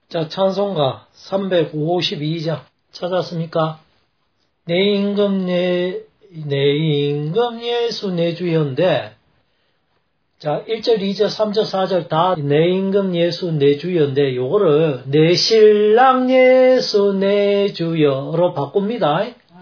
자, 찬송가 352장 찾았습니까? 내 임금 예수 내 주여인데, 자, 1절, 2절, 3절, 4절 다 내 임금 예수 내 주여인데, 요거를 내 신랑 예수 내 주여로 바꿉니다.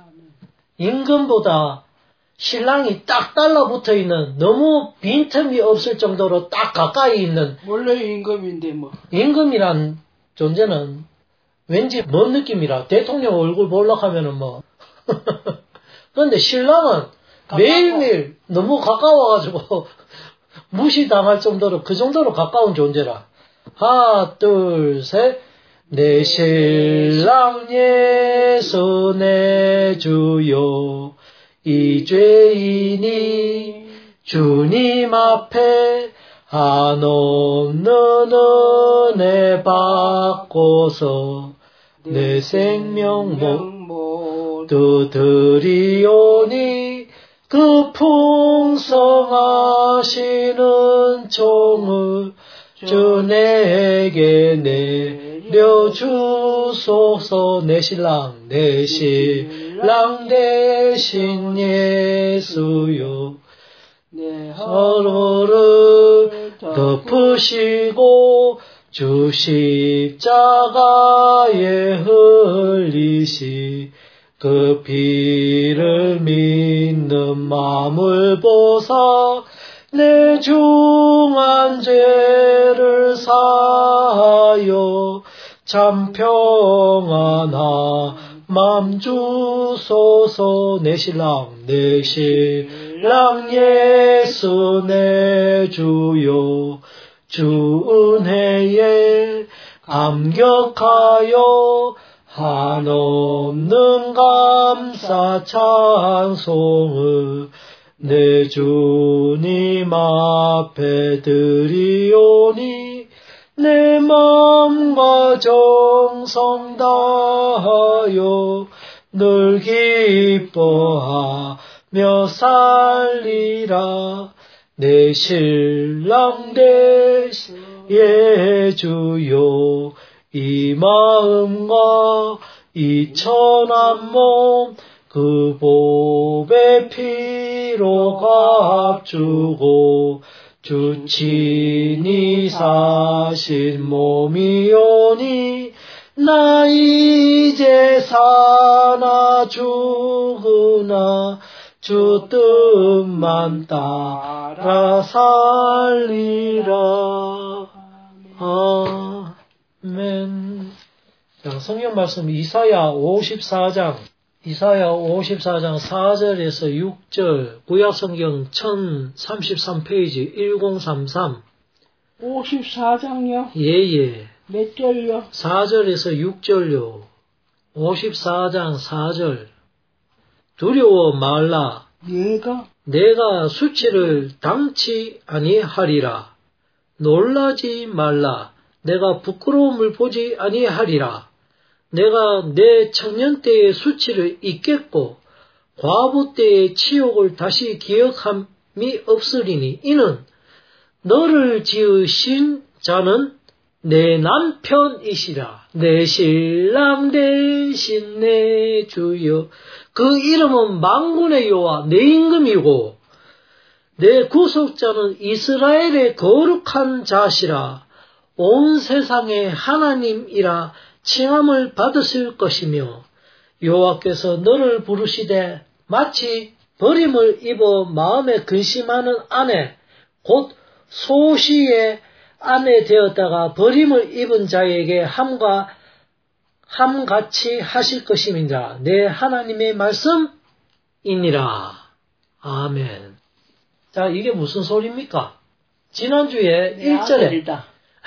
임금보다 신랑이 딱 달라붙어 있는, 너무 빈틈이 없을 정도로 딱 가까이 있는. 원래 임금인데 뭐. 임금이란 존재는 왠지 먼 느낌이라. 대통령 얼굴 보려고 하면은 뭐. 그런데 신랑은 매일매일 너무 가까워가지고 무시당할 정도로, 그 정도로 가까운 존재라. 하나, 둘, 셋. 내 신랑 예수 내 주여, 이 죄인이 주님 앞에 한없는 은혜 받고서 내 생명 모두 드리오니, 그 풍성하시는 종을 주 내게 내려주소서. 내 신랑 대신 예수여, 내 허물을 덮으시고 주 십자가에 흘리시 그 피를 믿는 마음을 보사 내 중한 죄를 사하여 참 평안한 맘 주소서. 내 신랑 예수 내 주여, 주 은혜에 감격하여 한없는 감사 찬송을 내 주님 앞에 드리오니, 내 마음과 정성 다하여 늘 기뻐하며 살리라. 내 신랑 대신 예주여, 이 마음과 이 천한 몸 그 보배 피로 값주고 주 친히 사신 몸이오니, 나 이제 사나 죽으나 주 뜻만 따라 살리라. 아멘. 자, 성경 말씀 이사야 54장 4절에서 6절, 구약성경 1033페이지 1033. 54장요? 예예. 몇 절요? 4절에서 6절요. 54장 4절. 두려워 말라. 내가 수치를 당치 아니하리라. 놀라지 말라. 내가 부끄러움을 보지 아니하리라. 내가 내 청년 때의 수치를 잊겠고 과부 때의 치욕을 다시 기억함이 없으리니, 이는 너를 지으신 자는 내 남편이시라. 내 신랑 대신 내 주여, 그 이름은 만군의 여호와 내 임금이고 내 구속자는 이스라엘의 거룩한 자시라. 온 세상의 하나님이라 칭함을 받으실 것이며, 여호와께서 너를 부르시되 마치 버림을 입어 마음에 근심하는 아내, 곧 소시의 아내 되었다가 버림을 입은 자에게 함같이 하실 것임이니라. 내 하나님의 말씀이니라. 아멘. 자, 이게 무슨 소리입니까? 지난주에 1절에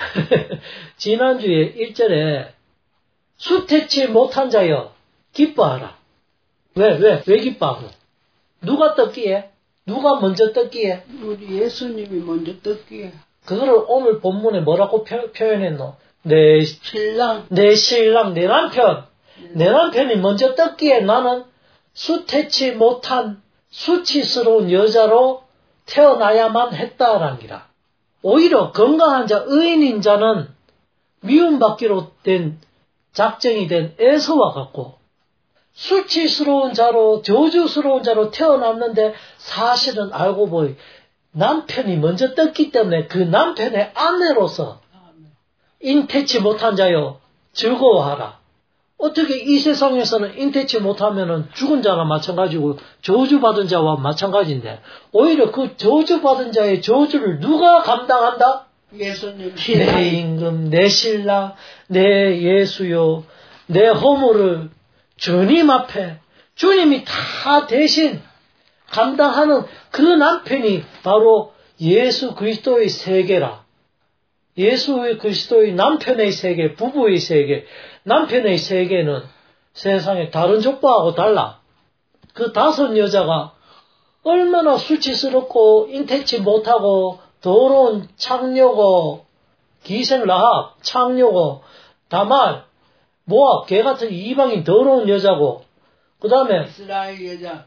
지난주에 1절에 수태치 못한 자여 기뻐하라. 왜 기뻐하고? 누가 떴기에? 누가 먼저 떴기에? 우리 예수님이 먼저 떴기에. 그거를 오늘 본문에 뭐라고 표현했노? 내 신랑, 내 남편. 내 남편이 먼저 떴기에 나는 수태치 못한 수치스러운 여자로 태어나야만 했다라는 기라. 오히려 건강한 자, 의인인 자는 미움받기로 된 작정이 된 에서와 같고 수치스러운 자로 저주스러운 자로 태어났는데 사실은 알고 보니 남편이 먼저 떴기 때문에 그 남편의 아내로서 인태치 못한 자여 즐거워하라. 어떻게 이 세상에서는 인태치 못하면은 죽은 자나 마찬가지고 저주받은 자와 마찬가지인데 오히려 그 저주받은 자의 저주를 누가 감당한다? 예수님 내 임금, 내 신랑, 내 예수요, 내 허물을 주님 앞에 주님이 다 대신 감당하는 그 남편이 바로 예수 그리스도의 세계라. 예수 그리스도의 남편의 세계, 부부의 세계, 남편의 세계는 세상에 다른 족보하고 달라. 그 5 여자가 얼마나 수치스럽고 인태치 못하고 더러운 창녀고 기생 라합, 창녀고 다말, 모압, 개 같은 이방인 더러운 여자고 그 다음에 이스라엘 여자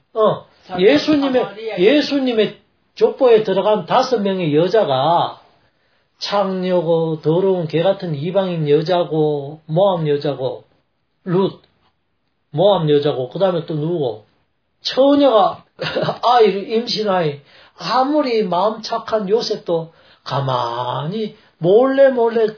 예수님의 족보에 들어간 5명의 여자가 창녀고 더러운 개 같은 이방인 여자고 모압 여자고 룻 모압 여자고 그 다음에 또 누구 처녀가 아이를 임신하니 아무리 마음 착한 요셉도 가만히 몰래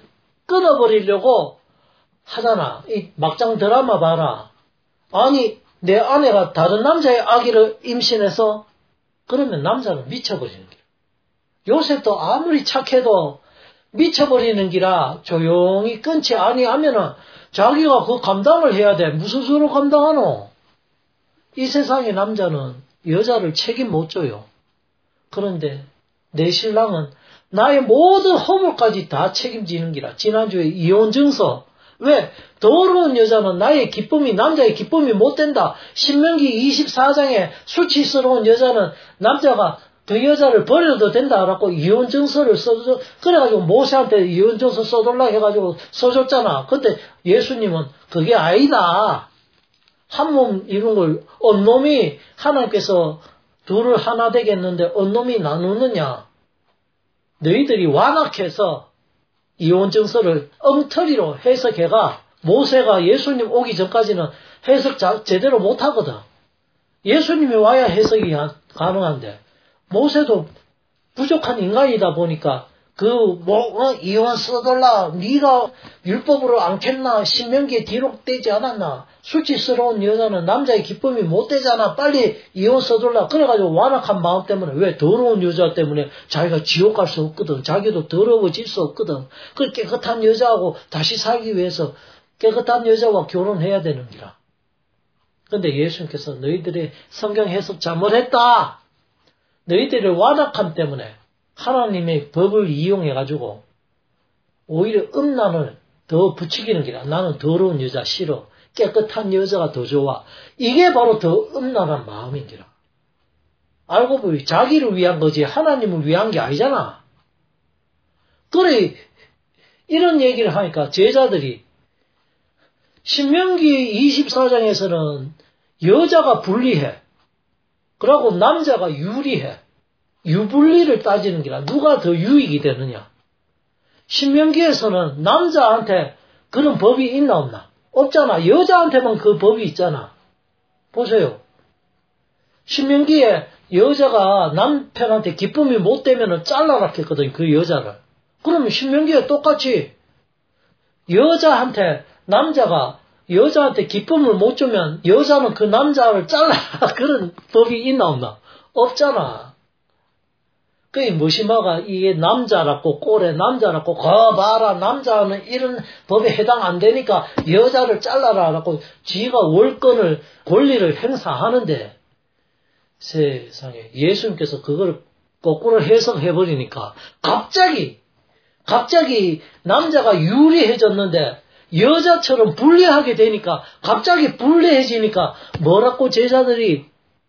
끊어버리려고 하잖아. 이 막장 드라마 봐라. 아니 내 아내가 다른 남자의 아기를 임신해서 그러면 남자는 미쳐버리는 길. 요셉도 아무리 착해도 미쳐버리는 기라 조용히 끊지 아니하면은 자기가 그 감당을 해야 돼. 무슨 수로 감당하노? 이 세상의 남자는 여자를 책임 못 져요. 그런데 내 신랑은 나의 모든 허물까지 다 책임지는 기라. 지난주에 이혼 증서. 왜? 더러운 여자는 나의 기쁨이 남자의 기쁨이 못 된다. 신명기 24장에 수치스러운 여자는 남자가 그 여자를 버려도 된다라고 이혼 증서를 써줘. 그래가지고 모세한테 이혼 증서 써달라 해가지고 써줬잖아. 근데 예수님은 그게 아니다. 한 몸 이룬 걸 언놈이 하나님께서 둘을 하나 되겠는데 언놈이 나누느냐. 너희들이 완악해서 이혼 증서를 엉터리로 해석해가 모세가 예수님 오기 전까지는 해석 제대로 못하거든. 예수님이 와야 해석이 가능한데 모세도 부족한 인간이다 보니까 이혼 써달라 네가 율법으로 않겠나 신명기에 기록되지 않았나 수치스러운 여자는 남자의 기쁨이 못 되잖아 빨리 이혼 써달라 그래가지고 완악한 마음 때문에 왜 더러운 여자 때문에 자기가 지옥 갈 수 없거든 자기도 더러워질 수 없거든 그 깨끗한 여자하고 다시 살기 위해서 깨끗한 여자와 결혼해야 되는 기라. 근데 예수님께서 너희들의 성경 해석 잘못했다. 너희들의 완악함 때문에 하나님의 법을 이용해가지고 오히려 음란을 더 부추기는 기라. 나는 더러운 여자 싫어. 깨끗한 여자가 더 좋아. 이게 바로 더 음란한 마음인 기라. 알고 보니 자기를 위한 거지 하나님을 위한 게 아니잖아. 그래 이런 얘기를 하니까 제자들이 신명기 24장에서는 여자가 불리해. 그러고 남자가 유리해. 유불리를 따지는 기라. 누가 더 유익이 되느냐. 신명기에서는 남자한테 그런 법이 있나 없나? 없잖아. 여자한테만 그 법이 있잖아. 보세요. 신명기에 여자가 남편한테 기쁨이 못 되면 잘라라 했거든. 그 여자를. 그러면 신명기에 똑같이 남자가 여자한테 기쁨을 못 주면 여자는 그 남자를 잘라라. 그런 법이 있나 없나? 없잖아. 그게 무심하가 이게 남자라고 꼴에 남자라고 봐라 남자는 이런 법에 해당 안 되니까 여자를 잘라라라고 지가 월권을 권리를 행사하는데 세상에 예수님께서 그걸 거꾸로 해석해버리니까 갑자기 남자가 유리해졌는데 여자처럼 불리하게 되니까 갑자기 불리해지니까 뭐라고 제자들이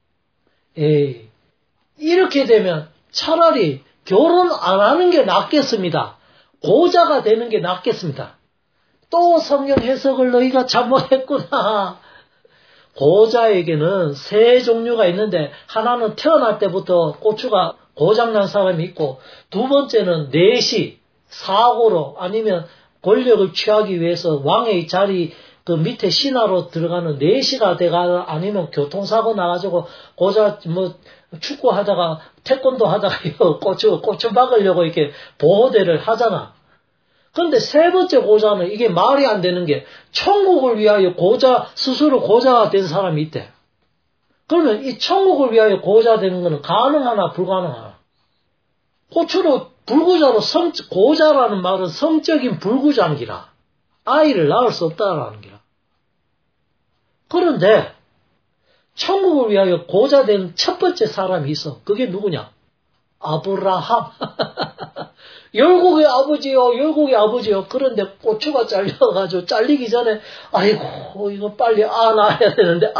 이렇게 되면 차라리 결혼 안 하는 게 낫겠습니다. 고자가 되는 게 낫겠습니다. 또 성경 해석을 너희가 잘못했구나. 고자에게는 세 종류가 있는데 하나는 태어날 때부터 고추가 고장난 사람이 있고 두 번째는 내시, 사고로 아니면 권력을 취하기 위해서 왕의 자리 그 밑에 신하로 들어가는 4시가 돼가 아니면 교통사고 나가지고 고자 축구하다가 태권도 하다가 고추 박으려고 이렇게 보호대를 하잖아. 그런데 세 번째 고자는 이게 말이 안 되는 게 천국을 위하여 스스로 고자가 된 사람이 있대. 그러면 이 천국을 위하여 고자 되는 거는 가능하나 불가능하나? 고추로 불구자로 고자라는 말은 성적인 불구자인기라. 아이를 낳을 수 없다라는 기라. 그런데 천국을 위하여 고자 된 첫 번째 사람이 있어. 그게 누구냐? 아브라함. 열국의 아버지요. 그런데 고추가 잘려가지고 잘리기 전에 아이고 이거 빨리 낳아야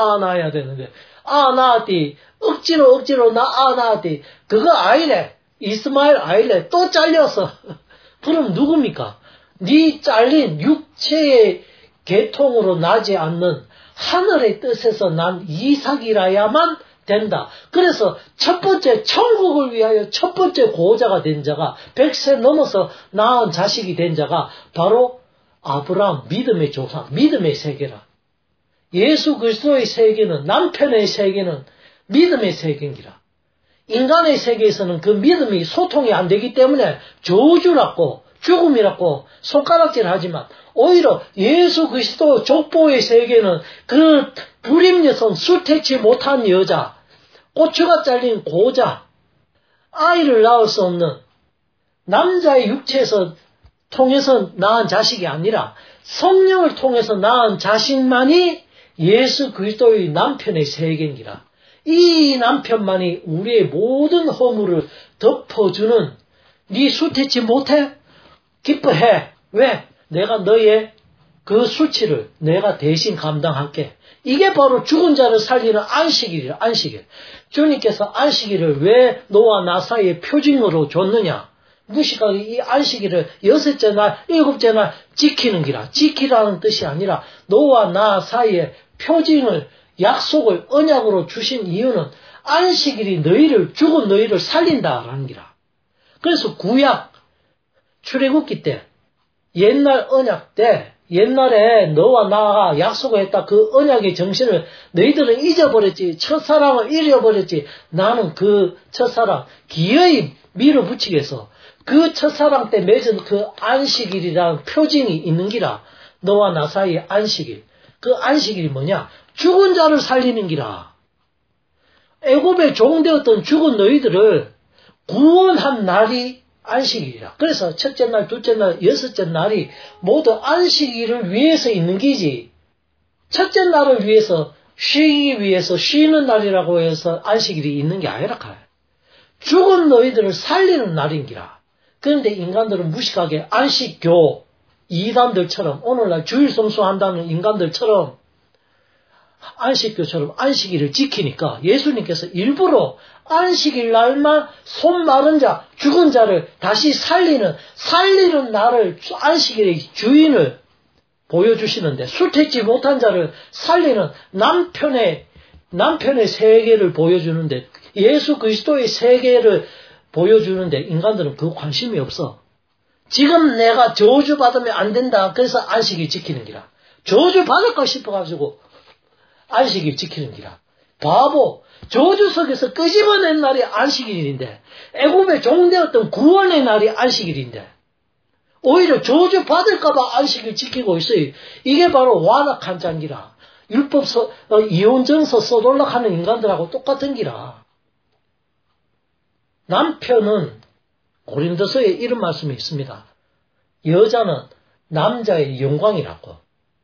되는데 낳았디. 억지로 낳았디. 그거 아이래. 이스마엘 아이래. 또 잘렸어. 그럼 누굽니까? 네 잘린 육체의 계통으로 나지 않는 하늘의 뜻에서 난 이삭이라야만 된다. 그래서 첫 번째 천국을 위하여 첫 번째 고자가 된 자가 100세 넘어서 낳은 자식이 된 자가 바로 아브라함 믿음의 조상, 믿음의 세계라. 예수 그리스도의 세계는 남편의 세계는 믿음의 세계인기라. 인간의 세계에서는 그 믿음이 소통이 안 되기 때문에 저주라고 죽음이라고 손가락질 하지만 오히려 예수 그리스도 족보의 세계는 그 불임여성 수태치 못한 여자, 고추가 잘린 고자, 아이를 낳을 수 없는 남자의 육체에서 통해서 낳은 자식이 아니라 성령을 통해서 낳은 자식만이 예수 그리스도의 남편의 세계인기라. 이 남편만이 우리의 모든 허물을 덮어주는 네 수태치 못해? 기뻐해. 왜? 내가 너의 그 수치를 내가 대신 감당할게. 이게 바로 죽은 자를 살리는 안식일이라. 안식일. 주님께서 안식일을 왜 너와 나 사이에 표징으로 줬느냐? 무식하게 이 안식일을 6째 날, 7째 날 지키는 기라. 지키라는 뜻이 아니라 너와 나 사이에 표징을, 약속을, 언약으로 주신 이유는 안식일이 죽은 너희를 살린다라는 기라. 그래서 구약 출애굽기 때, 옛날 언약 때, 옛날에 너와 나가 약속을 했다. 그 언약의 정신을 너희들은 잊어버렸지. 첫사랑을 잃어버렸지. 나는 그 첫사랑 기어이 밀어붙이기 위해서 그 첫사랑 때 맺은 그 안식일이라는 표징이 있는 기라. 너와 나 사이의 안식일. 그 안식일이 뭐냐? 죽은 자를 살리는 기라. 애굽의 종되었던 죽은 너희들을 구원한 날이 안식일이라. 그래서 첫째 날, 둘째 날, 6째 날이 모두 안식일을 위해서 있는 기지. 첫째 날을 위해서 쉬기 위해서 쉬는 날이라고 해서 안식일이 있는 게 아니라 카요. 죽은 너희들을 살리는 날인기라. 그런데 인간들은 무식하게 안식교 이단들처럼 오늘날 주일 성수한다는 인간들처럼 안식교처럼 안식일을 지키니까 예수님께서 일부러 안식일 날만 손 마른 자, 죽은 자를 다시 살리는 날을 안식일의 주인을 보여주시는데 수태지 못한 자를 살리는 남편의 세계를 보여주는데 예수 그리스도의 세계를 보여주는데 인간들은 그 관심이 없어. 지금 내가 저주받으면 안 된다. 그래서 안식일 지키는 기라. 저주받을까 싶어가지고 안식일 지키는 기라. 바보. 저주 속에서 끄집어낸 날이 안식일인데 애굽의 종되었던 구원의 날이 안식일인데 오히려 저주 받을까봐 안식일 지키고 있어요. 이게 바로 완악한 장기라. 율법서 이혼정서 써돌락하는 인간들하고 똑같은 기라. 남편은 고린도서에 이런 말씀이 있습니다. 여자는 남자의 영광이라고.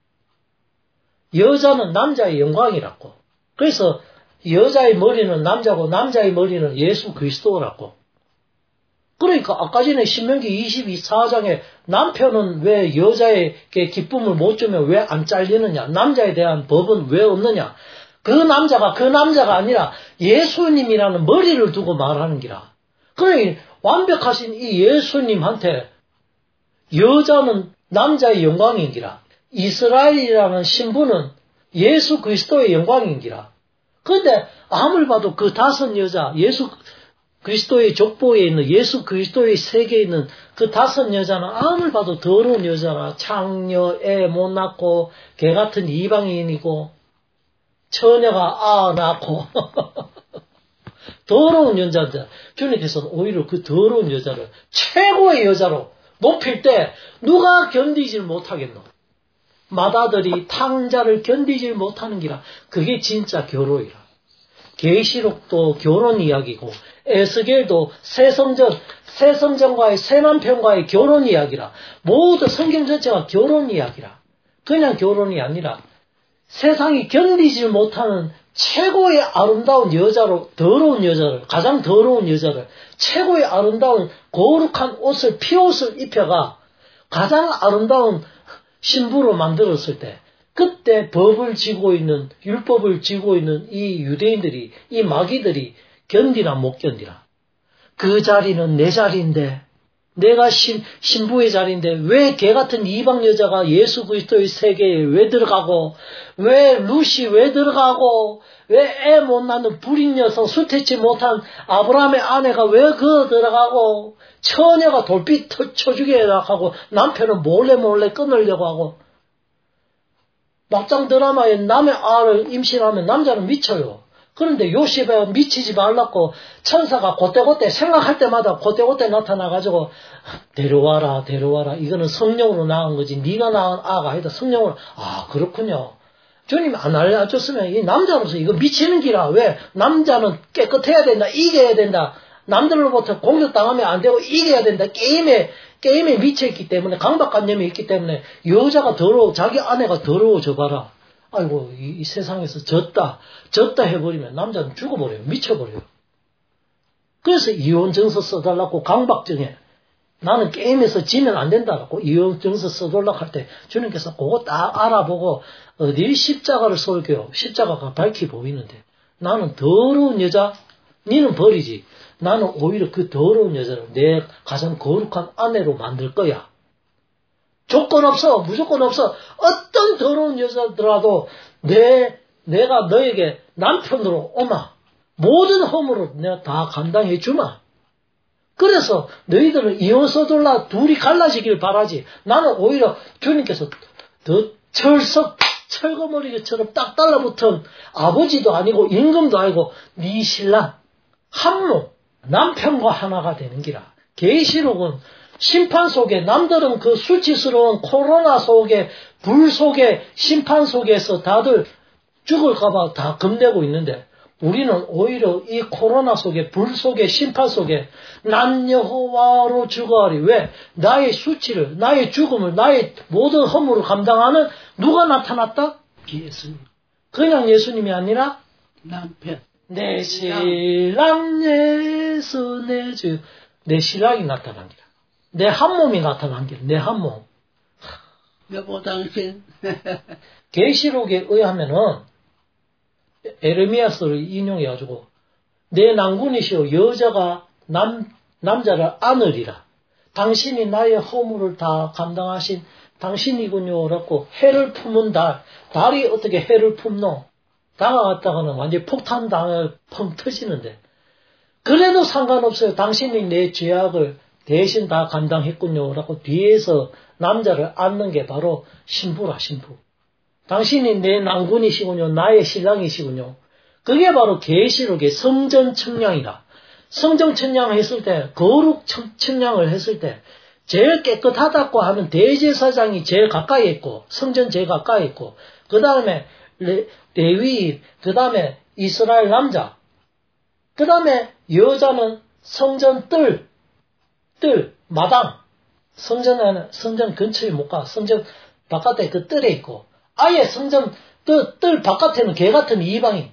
여자는 남자의 영광이라고. 그래서 여자의 머리는 남자고 남자의 머리는 예수 그리스도라고. 그러니까 아까 전에 신명기 22장에 남편은 왜 여자에게 기쁨을 못 주면 왜 안 잘리느냐. 남자에 대한 법은 왜 없느냐. 그 남자가 아니라 예수님이라는 머리를 두고 말하는 기라. 그러니 완벽하신 이 예수님한테 여자는 남자의 영광인기라. 이스라엘이라는 신부는 예수 그리스도의 영광인기라. 그런데 아무리 봐도 그 5 여자, 그리스도의 족보에 있는 예수 그리스도의 세계에 있는 그 5 여자는 아무리 봐도 더러운 여자라. 창녀, 애 못 낳고 개 같은 이방인이고 처녀가 아 낳고 더러운 여자들. 주님께서는 오히려 그 더러운 여자를 최고의 여자로 높일 때 누가 견디질 못하겠노? 맏아들이 탕자를 견디질 못하는 기라. 그게 진짜 결혼이라. 계시록도 결혼 이야기고 에스겔도 새성전과의 새남편과의 결혼 이야기라. 모두 성경 전체가 결혼 이야기라. 그냥 결혼이 아니라 세상이 견디질 못하는 최고의 아름다운 여자로 더러운 여자를 가장 더러운 여자를 최고의 아름다운 거룩한 옷을 피옷을 입혀가 가장 아름다운 신부로 만들었을 때 그때 법을 지고 있는 율법을 지고 있는 이 유대인들이 이 마귀들이 견디나 못 견디나. 그 자리는 내 자리인데 내가 신부의 자리인데 왜 개같은 이방 여자가 예수 그리스도의 세계에 왜 들어가고 왜 루시 왜 들어가고 왜 애 못 낳는 불인 여성 수태치 못한 아브라함의 아내가 왜 들어가고 처녀가 돌빛 쳐주게 하고 남편은 몰래 끊으려고 하고 막장 드라마에 남의 아를 임신하면 남자는 미쳐요. 그런데 요셉에 미치지 말라고 천사가 그때그때 생각할 때마다 그때그때 나타나가지고 데려와라. 이거는 성령으로 낳은 거지. 네가 낳은 아가 아니다. 성령으로. 아 그렇군요. 주님 안 알려줬으면 이 남자로서 이거 미치는 기라. 왜? 남자는 깨끗해야 된다. 이겨야 된다. 남들로부터 공격당하면 안 되고 이겨야 된다. 게임에 미쳐있기 때문에 강박관념이 있기 때문에 여자가 더러워 자기 아내가 더러워져 봐라. 아이고 이 세상에서 졌다 해버리면 남자는 죽어버려요. 미쳐버려요. 그래서 이혼증서 써달라고 강박증에 나는 게임에서 지면 안 된다라고 이혼증서 써달라고 할 때 주님께서 그거 딱 알아보고 어디 십자가를 설교요. 십자가가 밝히 보이는데 나는 더러운 여자 니는 버리지. 나는 오히려 그 더러운 여자를 내 가장 거룩한 아내로 만들 거야. 조건 없어. 무조건 없어. 어떤 더러운 여자더라도 내가 너에게 남편으로 오마. 모든 허물을 내가 다 감당해 주마. 그래서 너희들은 이혼 서둘러 둘이 갈라지길 바라지. 나는 오히려 주님께서 더 철거머리처럼 딱 달라붙은 아버지도 아니고 임금도 아니고 네 신랑 한몸 남편과 하나가 되는 기라. 계시록은 심판 속에 남들은 그 수치스러운 코로나 속에 불 속에 심판 속에서 다들 죽을까봐 다 겁내고 있는데 우리는 오히려 이 코로나 속에 불 속에 심판 속에 난 여호와로 죽어하리. 왜? 나의 수치를 나의 죽음을 나의 모든 허물을 감당하는 누가 나타났다? 예수님. 그냥 예수님이 아니라 남편. 내 신랑 예수 내 주. 내 신랑이 나타난 기라. 내 한몸이 나타난 기라. 내 한몸. 여보 당신. 계시록에 의하면은 에레미야서를 인용해가지고 내 난군이시오 여자가 남자를 안으리라. 당신이 나의 허물을 다 감당하신 당신이군요. 라고 해를 품은 달이 어떻게 해를 품노? 다가갔다가는 완전히 폭탄 당해 펑 터지는데 그래도 상관없어요. 당신이 내 죄악을 대신 다 감당했군요. 라고 뒤에서 남자를 안는 게 바로 신부라 신부. 당신이 내 난군이시군요. 나의 신랑이시군요. 그게 바로 계시록의 성전 청량이다. 성전 청량했을 때 거룩 청량을 했을 때 제일 깨끗하다고 하는 대제사장이 제일 가까이 있고 성전 제일 가까이 있고 그 다음에 레위인 그 다음에 이스라엘 남자 그 다음에 여자는 성전 뜰 마당 성전 근처에 못 가. 성전 바깥에 그 뜰에 있고 아예 성전 뜰 바깥에는 개같은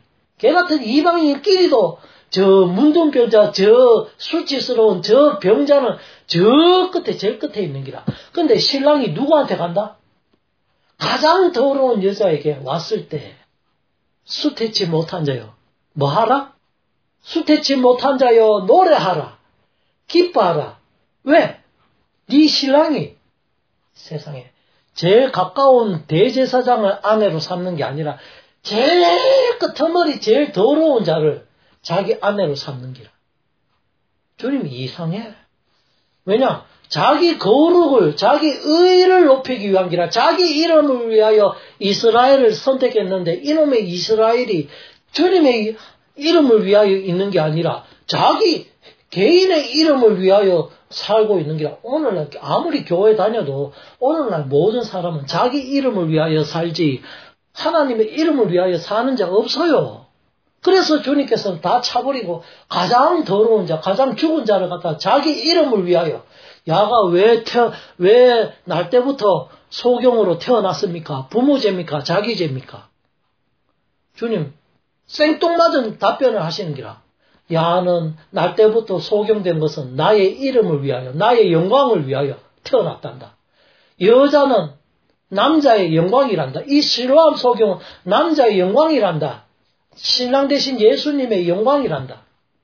이방인끼리도 저 문둥병자 저 수치스러운 저 병자는 저 끝에 제일 끝에 있는 기라. 근데 신랑이 누구한테 간다? 가장 더러운 여자에게 왔을 때 수태치 못한 자요. 뭐 하라? 수태치 못한 자요. 노래하라. 기뻐하라. 왜? 네 신랑이 세상에 제일 가까운 대제사장을 아내로 삼는 게 아니라 제일 끄트머리 제일 더러운 자를 자기 아내로 삼는 기라. 주님이 이상해. 왜냐? 자기 거룩을, 자기 의를 높이기 위한 게 아니라 자기 이름을 위하여 이스라엘을 선택했는데 이놈의 이스라엘이 주님의 이름을 위하여 있는 게 아니라 자기 개인의 이름을 위하여 살고 있는 게 오늘날 아무리 교회 다녀도 오늘날 모든 사람은 자기 이름을 위하여 살지 하나님의 이름을 위하여 사는 자가 없어요. 그래서 주님께서는 다 차버리고 가장 더러운 자, 가장 죽은 자를 갖다 자기 이름을 위하여 야가 왜 날 때부터 소경으로 태어났습니까? 부모 죄입니까? 자기 죄입니까? 주님 생뚱맞은 답변을 하시는 기라. 야는 날 때부터 소경된 것은 나의 이름을 위하여 나의 영광을 위하여 태어났단다. 여자는 남자의 영광이란다. 이 실로암 소경은 남자의 영광이란다. 신랑 대신 예수님의 영광이란다.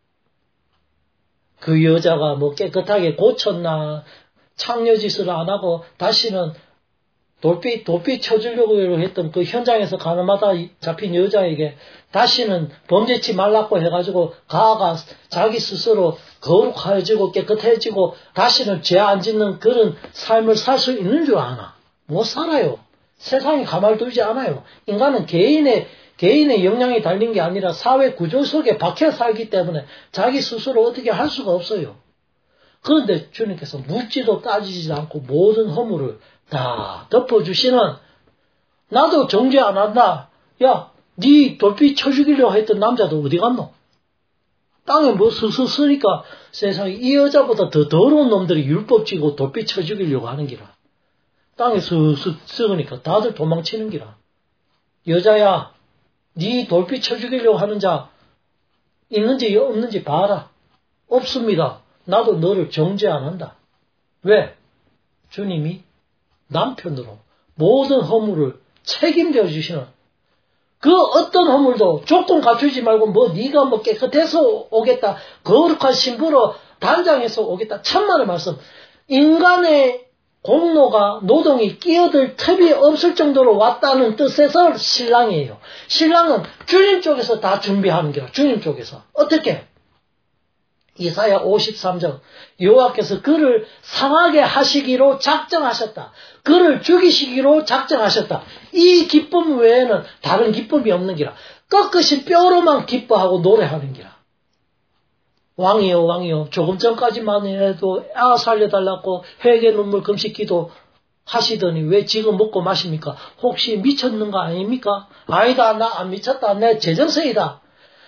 그 여자가 뭐 깨끗하게 고쳤나 창녀짓을 안 하고 다시는 돌빛 쳐주려고 했던 그 현장에서 가늠하다 잡힌 여자에게 다시는 범죄치 말라고 해가지고 가가 자기 스스로 거룩해지고 깨끗해지고 다시는 죄 안 짓는 그런 삶을 살 수 있는 줄 아나? 못 살아요. 세상이 가만두지 않아요. 인간은 개인의 역량이 달린 게 아니라 사회 구조 속에 박혀 살기 때문에 자기 스스로 어떻게 할 수가 없어요. 그런데 주님께서 묻지도 따지지 않고 모든 허물을 다 덮어주시는 나도 정죄 안 한다. 야, 네 돌빛 쳐죽이려고 했던 남자도 어디 갔노? 땅에 뭐 스스 쓰니까 세상에 이 여자보다 더 더러운 놈들이 율법 지고 돌빛 쳐죽이려고 하는 기라. 땅에 스스 썩으니까 다들 도망치는 기라. 여자야, 네 돌빛 쳐죽이려고 하는 자 있는지 없는지 봐라. 없습니다. 나도 너를 정죄 안 한다. 왜? 주님이 남편으로 모든 허물을 책임져 주시는 그 어떤 허물도 조건 갖추지 말고 뭐 네가 뭐 깨끗해서 오겠다. 거룩한 신부로 단장해서 오겠다. 참말의 말씀. 인간의 공로가 노동이 끼어들 틈이 없을 정도로 왔다는 뜻에서 신랑이에요. 신랑은 주님 쪽에서 다 준비하는 거야. 주님 쪽에서. 어떻게? 이사야 53장 여호와께서 그를 상하게 하시기로 작정하셨다. 그를 죽이시기로 작정하셨다. 이 기쁨 외에는 다른 기쁨이 없는 기라. 꺾으신 뼈로만 기뻐하고 노래하는 기라. 왕이요 왕이요 조금 전까지만 해도 살려달라고 회개 눈물 금식 기도 하시더니 왜 지금 먹고 마십니까? 혹시 미쳤는 거 아닙니까? 아니다 나 안 미쳤다. 내 재정서이다.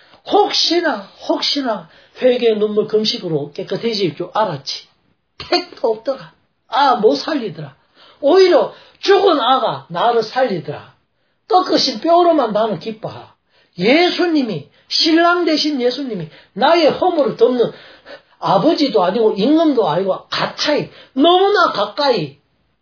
혹시나 회개 눈물 금식으로 깨끗해질 줄 알았지. 택도 없더라. 못 살리더라. 오히려 죽은 아가 나를 살리더라. 꺾으신 뼈로만 나는 기뻐하. 예수님이 신랑 대신 예수님이 나의 허물을 덮는 아버지도 아니고 임금도 아니고 가차이 너무나 가까이.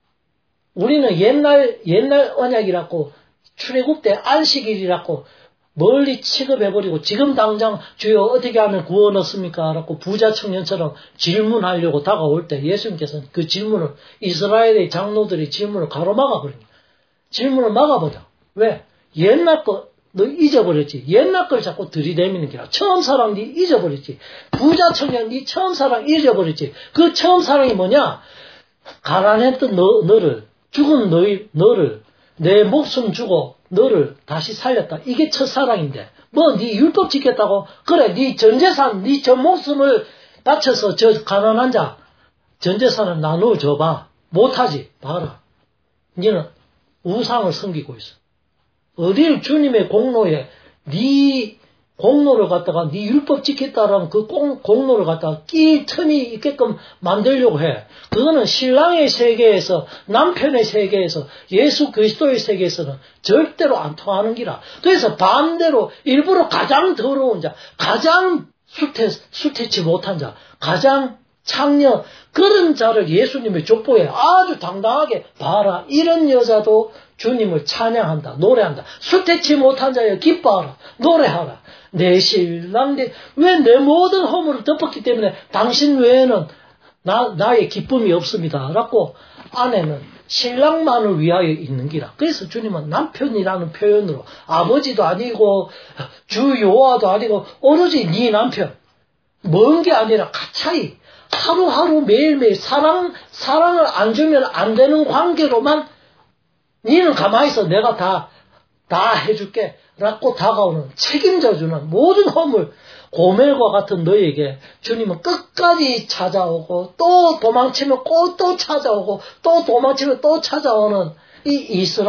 우리는 옛날 언약이라고 출애굽 때 안식일이라고 멀리 취급해버리고 지금 당장 주여 어떻게 하면 구원 얻습니까? 라고 부자 청년처럼 질문하려고 다가올 때 예수님께서는 그 질문을 이스라엘의 장로들이 질문을 가로막아버립니다. 질문을 막아버려. 왜? 옛날 거 너 잊어버렸지. 옛날 걸 자꾸 들이대미는 게라. 처음 사랑 니 잊어버렸지. 부자 청년 니 처음 사랑 잊어버렸지. 그 처음 사랑이 뭐냐? 가난했던 너를 죽은 너를 내 목숨 주고 너를 다시 살렸다. 이게 첫사랑인데 뭐 네 율법 지켰다고? 그래 네 전재산 네 전 목숨을 바쳐서 저 가난한 자 전재산을 나누어 줘봐. 못하지. 봐라. 너는 우상을 섬기고 있어. 어딜 주님의 공로에 네 공로를 갖다가 네 율법 지켰다라는 그 공로를 갖다가 끼 틈이 있게끔 만들려고 해. 그거는 신랑의 세계에서 남편의 세계에서 예수 그리스도의 세계에서는 절대로 안 통하는 기라. 그래서 반대로 일부러 가장 더러운 자, 가장 수태치 못한 자, 가장 창녀 그런 자를 예수님의 족보에 아주 당당하게 봐라. 이런 여자도 주님을 찬양한다. 노래한다. 수태치 못한 자여 기뻐하라. 노래하라. 내 신랑 왜 내 모든 허물을 덮었기 때문에 당신 외에는 나의 기쁨이 없습니다. 라고 아내는 신랑만을 위하여 있는 기라. 그래서 주님은 남편이라는 표현으로 아버지도 아니고 주 여호와도 아니고 오로지 네 남편. 먼 게 아니라 가차이 하루하루 매일매일 사랑을 안 주면 안 되는 관계로만 니는 가만히 있어. 내가 다 해줄게. 라고 다가오는 책임져주는 모든 허물, 고멜과 같은 너에게 주님은 끝까지 찾아오고 또 도망치면 또 찾아오고 또 도망치면 또 찾아오는 이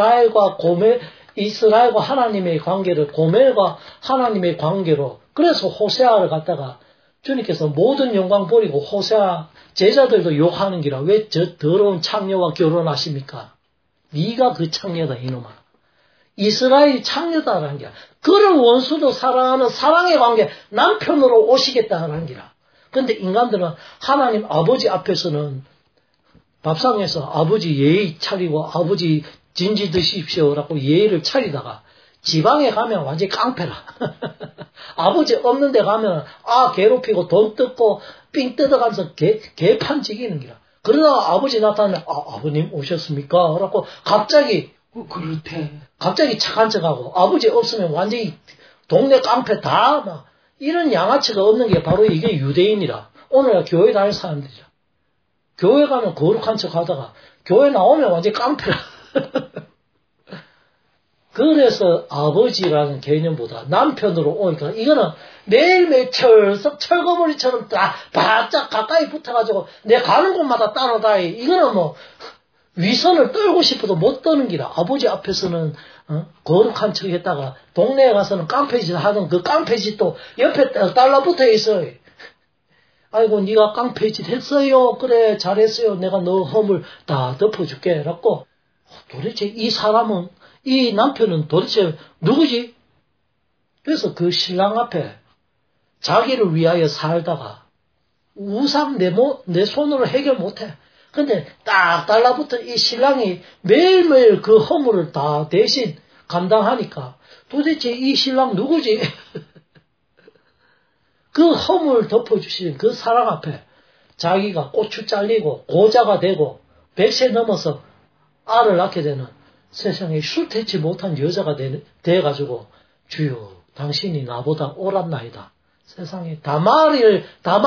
이스라엘과 하나님의 관계를 고멜과 하나님의 관계로 그래서 호세아를 갖다가 주님께서 모든 영광 버리고 호세아 제자들도 욕하는 기라 왜 저 더러운 창녀와 결혼하십니까? 네가 그 창녀다 이놈아. 이스라엘이 창녀다라는 게 그런 원수도 사랑하는 사랑의 관계 남편으로 오시겠다는 기라. 그런데 인간들은 하나님 아버지 앞에서는 밥상에서 아버지 예의 차리고 아버지 진지 드십시오라고 예의를 차리다가 지방에 가면 완전히 깡패라. 아버지 없는 데 가면 괴롭히고 돈 뜯고 삥 뜯어가면서 개판지기는 기라. 그러다가 아버지 나타나면 아버님 오셨습니까? 라고 갑자기 그렇대. 갑자기 착한 척하고 아버지 없으면 완전히 동네 깡패 다 막 이런 양아치가 없는 게 바로 이게 유대인이라. 오늘날 교회 다니는 사람들이라. 교회 가면 거룩한 척하다가 교회 나오면 완전히 깡패라. 그래서 아버지라는 개념보다 남편으로 오니까 이거는 매일매일 철거머리처럼 다 바짝 가까이 붙어가지고 내 가는 곳마다 따라다니. 이거는 뭐 위선을 떨고 싶어도 못 떠는 기라. 아버지 앞에서는 거룩한 척 했다가 동네에 가서는 깡패짓 하던 그 깡패짓도 옆에 달라붙어 있어요. 아이고 네가 깡패짓 했어요. 그래 잘했어요. 내가 너 허물 다 덮어줄게. 라고 도대체 이 사람은 이 남편은 도대체 누구지? 그래서 그 신랑 앞에 자기를 위하여 살다가 우상 내 손으로 해결 못해. 근데 딱 달라붙은 이 신랑이 매일매일 그 허물을 다 대신 감당하니까 도대체 이 신랑 누구지? 그 허물 덮어주신 그 사랑 앞에 자기가 고추 잘리고 고자가 되고 100세 넘어서 알을 낳게 되는 세상에 술 태치 못한 여자가 돼가지고 주여 당신이 나보다 옳았나이다. 세상에 다말을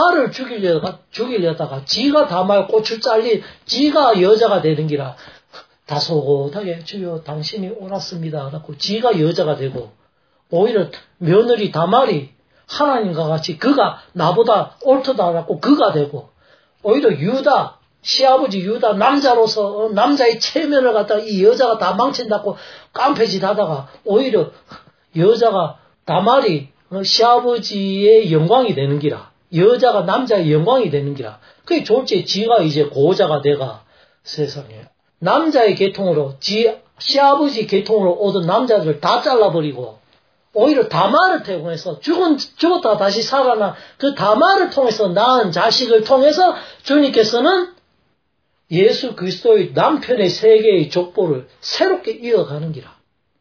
죽이려다가 지가 다말 고추 잘린 지가 여자가 되는 기라 다소곳하게 주여 당신이 옳았습니다. 라고 지가 여자가 되고 오히려 며느리 다말이 하나님과 같이 그가 나보다 옳다라고 그가 되고 오히려 유다 시아버지 유다 남자로서 남자의 체면을 갖다가 이 여자가 다 망친다고 깡패짓 하다가 오히려 여자가 다말이 시아버지의 영광이 되는 기라. 여자가 남자의 영광이 되는 기라. 그게 졸지에 지가 이제 고자가 돼가 세상에 남자의 계통으로 시아버지 계통으로 오던 남자들 다 잘라버리고 오히려 다말을 통해서 죽었다 다시 살아나 그 다말을 통해서 낳은 자식을 통해서 주님께서는 예수 그리스도의 남편의 세계의 족보를 새롭게 이어가는 기라.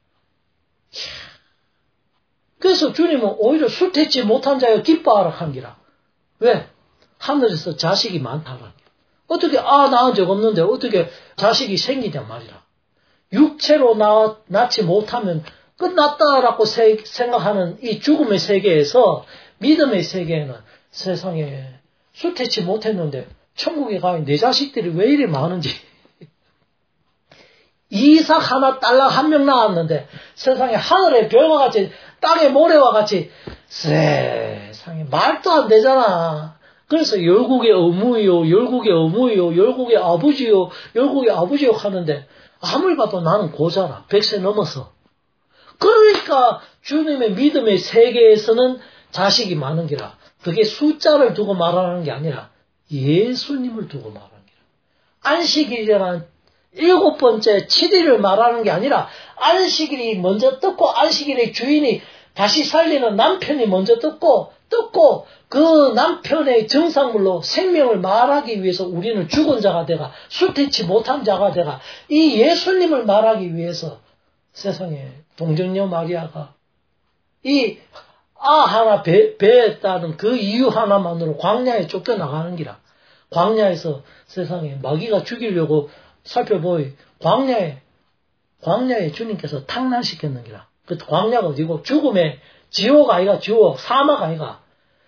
그래서 주님은 오히려 수태치 못한 자여 기뻐하라 한 기라. 왜? 하늘에서 자식이 많다는 게. 어떻게 낳은 적 없는데 어떻게 자식이 생기냐 말이라. 육체로 낳지 못하면 끝났다라고 생각하는 이 죽음의 세계에서 믿음의 세계에는 세상에 수태치 못했는데 천국에 가면 내 자식들이 왜 이리 많은지. 이삭 하나 딸랑 한 명 낳았는데 세상에 하늘의 별과 같이 땅의 모래와 같이 세상에 말도 안 되잖아. 그래서 열국의 어무요 열국의 어무요 열국의 아버지요 열국의 아버지요 하는데 아무리 봐도 나는 고자라. 100세 넘어서. 그러니까 주님의 믿음의 세계에서는 자식이 많은 기라. 그게 숫자를 두고 말하는 게 아니라 예수님을 두고 말하는 기라. 안식일이라는 7번째 7일을 말하는 게 아니라 안식일이 먼저 떴고 안식일의 주인이 다시 살리는 남편이 먼저 떴고 그 남편의 정상물로 생명을 말하기 위해서 우리는 죽은 자가 되가 수태치 못한 자가 되가 이 예수님을 말하기 위해서 세상에 동정녀 마리아가 이 하나 배했다는 그 이유 하나만으로 광야에 쫓겨나가는 기라. 광야에서 세상에 마귀가 죽이려고 살펴보이 광야에 주님께서 탕난시켰는 기라. 그 광야가 어디고 죽음의 지옥 아이가 지옥 사막 아이가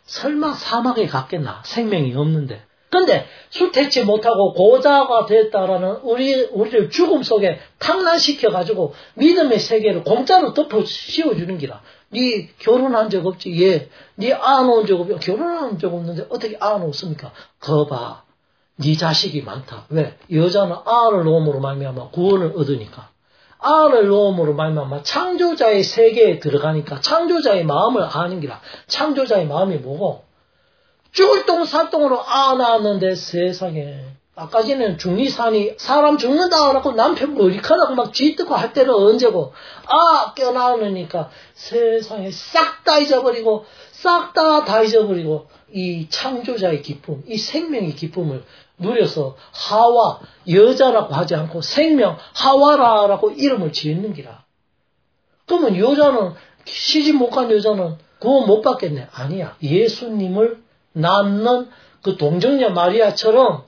설마 사막에 갔겠나? 생명이 없는데. 근데 수태치 못하고 고자가 됐다라는 우리를 죽음 속에 탕난시켜가지고 믿음의 세계를 공짜로 덮어 씌워주는 기라. 니 결혼한 적 없지? 예. 니 안 온 적 없지? 결혼한 적 없는데 어떻게 안 없습니까? 거봐. 니 자식이 많다. 왜? 여자는 알을 놓음으로 말미암아 구원을 얻으니까. 알을 놓음으로 말미암아 창조자의 세계에 들어가니까 창조자의 마음을 아는 기라. 창조자의 마음이 뭐고? 죽을 똥 살똥으로 낳았는데 세상에. 아까 전에는 중리산이 사람 죽는다 그러고 남편 머리카락 막 쥐뜯고 할 때는 언제고 껴나오니까 세상에 싹 다 잊어버리고 싹 다 잊어버리고 이 창조자의 기쁨, 이 생명의 기쁨을 누려서 하와, 여자라고 하지 않고 생명 하와라라고 이름을 지었는 기라. 그러면 여자는 시집 못 간 여자는 구원 못 받겠네. 아니야. 예수님을 낳는 그 동정녀 마리아처럼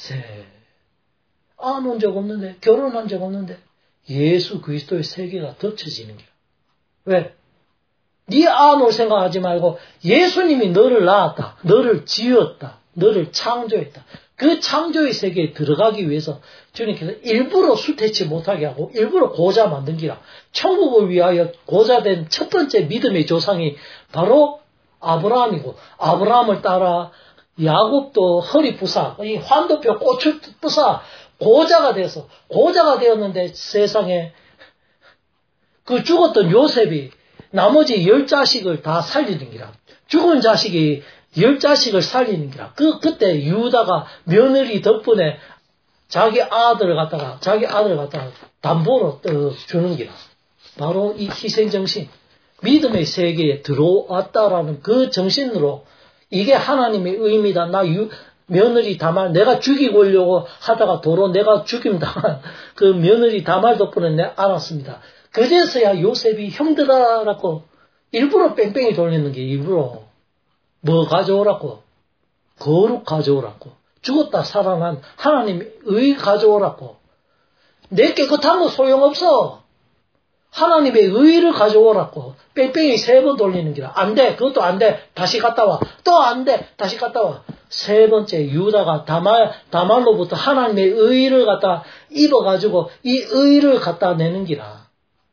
안 온 적 없는데 결혼한 적 없는데 예수 그리스도의 세계가 덮쳐지는 거야. 왜? 네 안 올 생각하지 말고 예수님이 너를 낳았다. 너를 지었다. 너를 창조했다. 그 창조의 세계에 들어가기 위해서 주님께서 일부러 수태치 못하게 하고 일부러 고자 만든 기라. 천국을 위하여 고자된 첫 번째 믿음의 조상이 바로 아브라함이고 아브라함을 따라 야곱도 허리 부사, 이 환도표 꽃을 부사 고자가 돼서 고자가 되었는데 세상에 그 죽었던 요셉이 나머지 10자식을 다 살리는 기라. 죽은 자식이 10자식을 살리는 기라. 그때 유다가 며느리 덕분에 자기 아들을 갖다가 담보로 주는 기라. 바로 이 희생정신. 믿음의 세계에 들어왔다라는 그 정신으로 이게 하나님의 의미다. 며느리 다말 내가 죽이려고 하다가 도로 내가 죽임당한 그 며느리 다말 덕분에 내가 알았습니다. 그제서야 요셉이 형들아라고 일부러 뺑뺑이 돌리는 게 일부러 뭐 가져오라고? 거룩 가져오라고. 죽었다 살아난 하나님의 의 가져오라고. 내 깨끗한 거 소용없어. 하나님의 의를 가져오라고. 뺑뺑이 3번 돌리는 기라. 안 돼. 그것도 안 돼. 다시 갔다 와. 또 안 돼. 다시 갔다 와. 3번째 유다가 다말로부터 하나님의 의를 갖다 입어가지고 이 의를 갖다 내는 기라.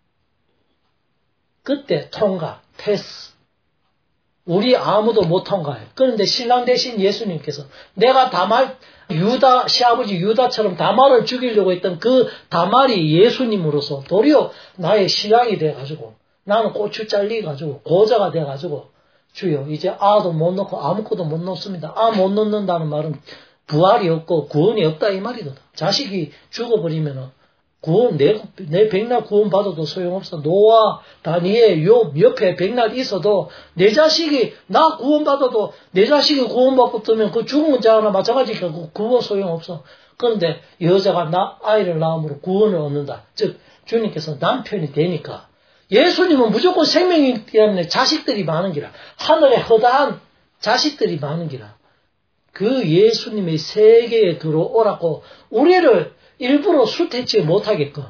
그때 통과. 패스. 우리 아무도 못 통과해. 그런데 신랑 대신 예수님께서 내가 유다, 시아버지 유다처럼 다말을 죽이려고 했던 그 다말이 예수님으로서 도리어 나의 신랑이 돼가지고 나는 고추 잘리가지고 고자가 돼가지고 주여 이제 아도 못 넣고 아무것도 못 넣습니다. 못 넣는다는 말은 부활이 없고 구원이 없다 이 말이거든. 자식이 죽어버리면은 구원 내 백날 구원 받아도 소용없어. 노아, 다니엘, 욥 옆에 백날 있어도 내 자식이 나 구원 받아도 내 자식이 구원 받고 뜨면 그 죽은 자나 마찬가지니까 구원 소용없어. 그런데 여자가 아이를 낳음으로 구원을 얻는다. 즉 주님께서 남편이 되니까 예수님은 무조건 생명이기 때문에 자식들이 많은 기라. 하늘에 허다한 자식들이 많은 기라. 그 예수님의 세계에 들어오라고 우리를 일부러 수태치 못하게끔.